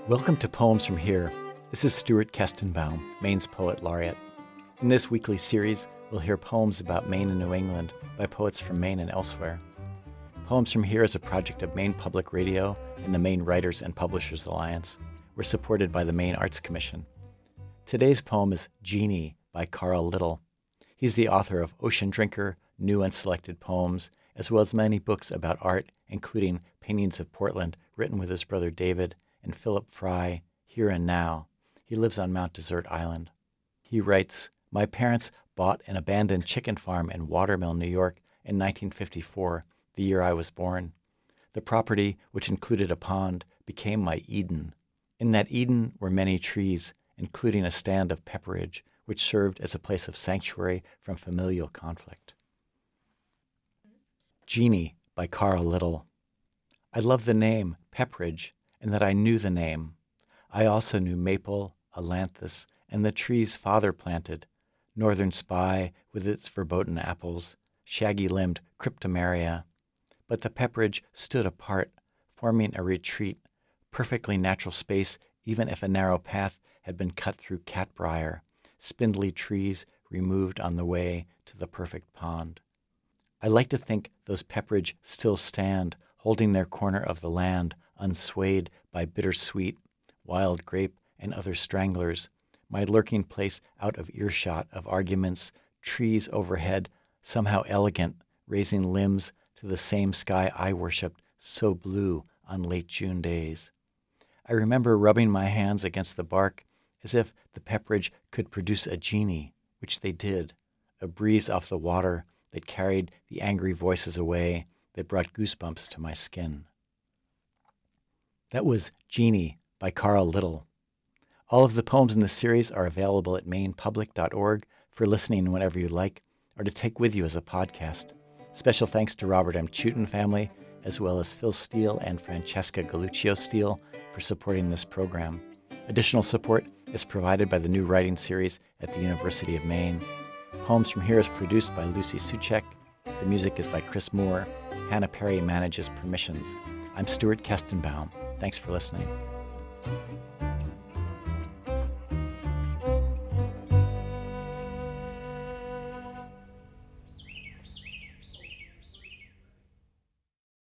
Welcome to Poems from Here. This is Stuart Kestenbaum, Maine's Poet Laureate. In this weekly series, we'll hear poems about Maine and New England by poets from Maine and elsewhere. Poems from Here is a project of Maine Public Radio and the Maine Writers and Publishers Alliance. We're supported by the Maine Arts Commission. Today's poem is Genie by Carl Little. He's the author of Ocean Drinker, New and Selected Poems, as well as many books about art, including Paintings of Portland, written with his brother David, and Philip Fry, Here and Now. He lives on Mount Desert Island. He writes, "My parents bought an abandoned chicken farm in Watermill, New York in 1954, the year I was born. The property, which included a pond, became my Eden. In that Eden were many trees, including a stand of pepperidge, which served as a place of sanctuary from familial conflict." Genie by Carl Little. I love the name Pepperidge, and that I knew the name. I also knew maple, ailanthus, and the trees father planted, northern spy with its verboten apples, shaggy-limbed cryptomeria. But the pepperidge stood apart, forming a retreat, perfectly natural space even if a narrow path had been cut through catbrier, spindly trees removed on the way to the perfect pond. I like to think those pepperidge still stand, holding their corner of the land, unswayed by bittersweet, wild grape, and other stranglers, my lurking place out of earshot of arguments, trees overhead, somehow elegant, raising limbs to the same sky I worshipped, so blue on late June days. I remember rubbing my hands against the bark as if the pepperidge could produce a genie, which they did, a breeze off the water that carried the angry voices away, that brought goosebumps to my skin. That was Genie by Carl Little. All of the poems in this series are available at mainepublic.org for listening whenever you like, or to take with you as a podcast. Special thanks to Robert M. Chutin family, as well as Phil Steele and Francesca Galuccio Steele for supporting this program. Additional support is provided by the New Writing Series at the University of Maine. Poems from Here is produced by Lucy Suchek. The music is by Chris Moore. Hannah Perry manages permissions. I'm Stuart Kestenbaum. Thanks for listening.